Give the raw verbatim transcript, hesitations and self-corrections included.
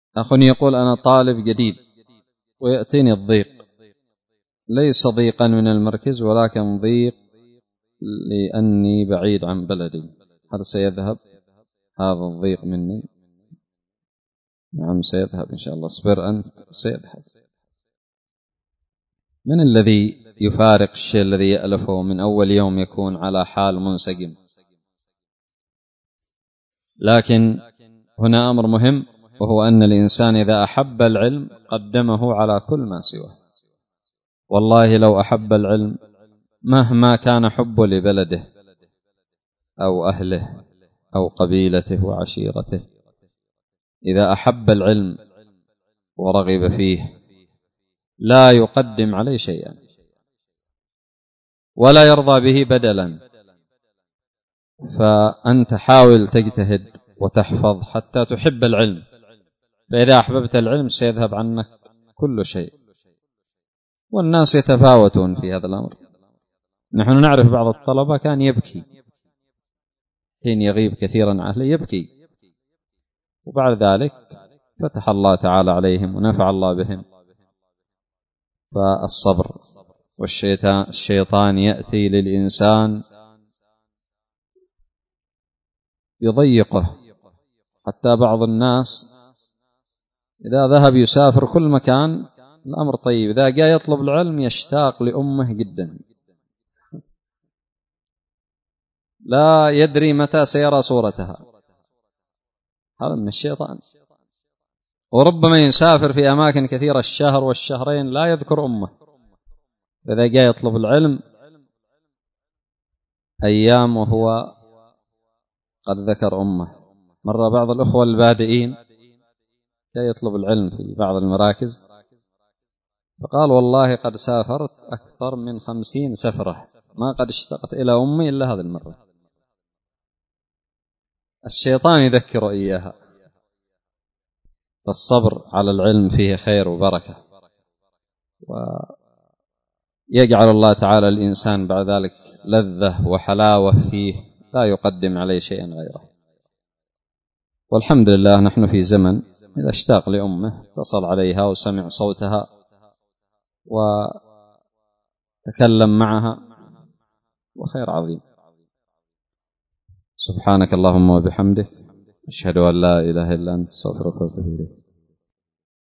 أخ يقول أنا طالب جديد ويأتيني الضيق، ليس ضيقا من المركز ولكن ضيق لأني بعيد عن بلدي، هل سيذهب هذا الضيق مني؟ نعم سيذهب إن شاء الله، اصبر أنت سيذهب. من الذي يفارق الشيء الذي يألفه من أول يوم يكون على حال منسجم؟ لكن هنا أمر مهم، وهو أن الإنسان إذا أحب العلم قدمه على كل ما سواه. والله لو أحب العلم مهما كان حبه لبلده أو أهله أو قبيلته وعشيرته، إذا أحب العلم ورغب فيه لا يقدم عليه شيئا ولا يرضى به بدلا. فأنت حاول تجتهد وتحفظ حتى تحب العلم، فإذا أحببت العلم سيذهب عنك كل شيء. والناس يتفاوتون في هذا الأمر. نحن نعرف بعض الطلبة كان يبكي حين يغيب كثيرا عن أهله، يبكي، وبعد ذلك فتح الله تعالى عليهم ونفع الله بهم. فالصبر، والشيطان الشيطان يأتي للإنسان يضيقه، حتى بعض الناس إذا ذهب يسافر كل مكان الأمر طيب، إذا جاء يطلب العلم يشتاق لأمه جدا، لا يدري متى سيرى صورتها. هذا من الشيطان. وربما يسافر في أماكن كثيرة الشهر والشهرين لا يذكر أمه، إذا جاء يطلب العلم أيام وهو قد ذكر أمه. مرة بعض الأخوة البادئين جاء يطلب العلم في بعض المراكز، فقال والله قد سافرت أكثر من خمسين سفرة ما قد اشتقت إلى أمي إلا هذه المرة. الشيطان يذكر إياها. فالصبر على العلم فيه خير وبركة، ويجعل الله تعالى الإنسان بعد ذلك لذة وحلاوة فيه لا يقدم عليه شيئا غيره. والحمد لله نحن في زمن إذا اشتاق لأمه اتصل عليها وسمع صوتها وتكلم معها، وخير عظيم. سبحانك اللهم وبحمدك، أشهد أن لا إله إلا أنت، استغفرك وأتوب إليك.